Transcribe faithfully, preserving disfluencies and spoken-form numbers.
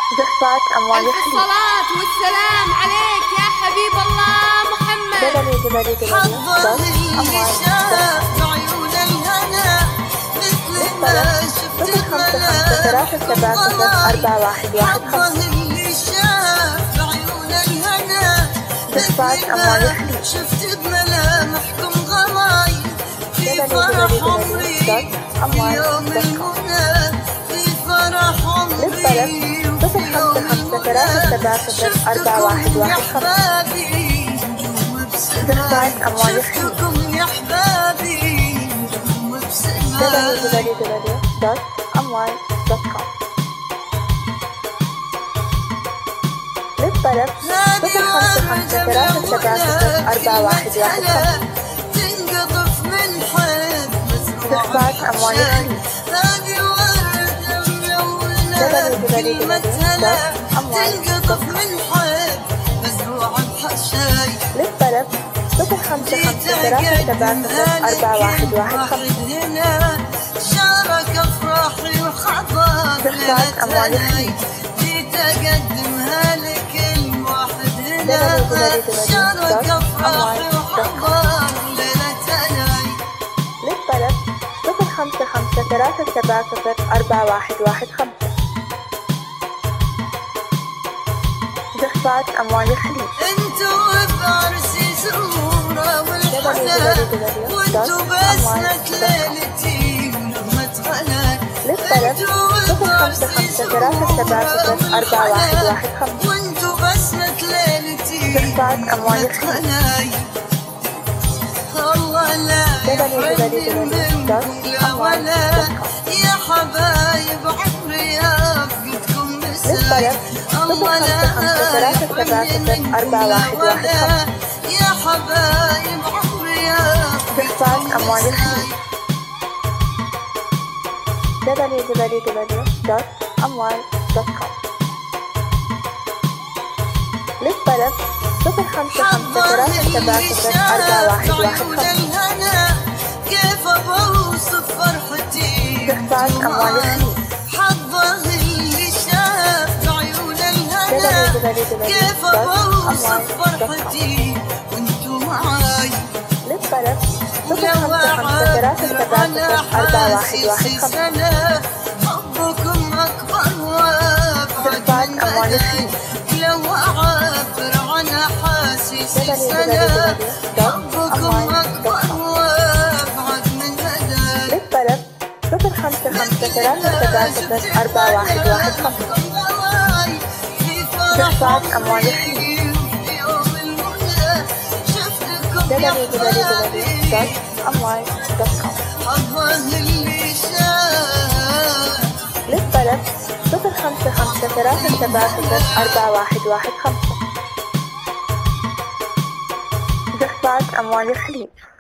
دفعت أموال ألف الخليج. الصلاة والسلام عليك يا حبيب الله محمد. دبليو دبليو دبليو دوت أموال دوت كوم. بعيون الهنا مثل ما شفت صفر خمسة خمسة ثلاثة سبعة صفر أربعة واحد واحد خمسة. اللي شاف بعيون الهنا دفعت أموال الخليج. شفت بملامحكم غرايب في فرح عمري في يوم المنى في فرح عمري صفر خمسة خمسة ثلاثة سبعة صفر أربعة واحد واحد خمسة. دفعت أموال الخليج. شفتكم يا أحبابي دبليو دبليو دبليو دوت أموال دوت كوم. للطلب صفر خمسة خمسة ثلاثة سبعة صفر أربعة واحد واحد خمسة. تنقطف من حب دفعت أموال الخليج. دبليو دبليو دبليو دوت أموال دوت كوم. للطلب صفر خمسة خمسة ثلاثة سبعة صفر أربعة واحد واحد خمسة. شارك أفراحي وخطر دفعت أموال الخليج. تقدمها لكل واحد هنا شارك أفراحي وخطر ليلة للطلب صفر خمسة خمسة ثلاثة سبعة صفر أربعة واحد واحد خمسة. دفعت أموال الخليج. انتوا بعرسي سرورة والحنان وانتوا بسمة ليلتي ونغمة غنان. للطلب صفر خمسة خمسة ثلاثة سبعة صفر أربعة واحد واحد خمسة. وانتوا بسمة ليلتي دفعت أموال الخليج. الله لا يحرمني منكم يا ولا يا حبايب عمري أفقدكم مساك. الله لا يحرمني أربعة واحد واحد خمسة. يا حبايب عمري دفعت أفقدكم أموال الخليج. مساك. دبليو دبليو دبليو دوت أموال دوت كوم. للطلب صفر خمسة خمسة ثلاثة سبعة صفر أربعة واحد واحد خمسة. كيف بوصف فرحتي دفعت أموال الخليج. حظه اللي شاف عيون الهنا كيف بوصف فرحتي وانتو معاي. للطلب صفر خمسة خمسة ثلاثة سبعة صفر أربعة واحد واحد خمسة. حبكم أكبر وأبعد من مدى لو أعبر عن أحاسيسي سنة حبكم أكبر وأبعد من مدى. للطلب صفر خمسة خمسة ثلاثة سبعة صفر أربعة واحد واحد خمسة. دفعت أموال الخليج. دبليو دبليو دبليو دوت أموال دوت كوم. للطلب صفر خمسة خمسة ثلاثة سبعة صفر أربعة واحد واحد خمسة. دفعت أموال الخليج.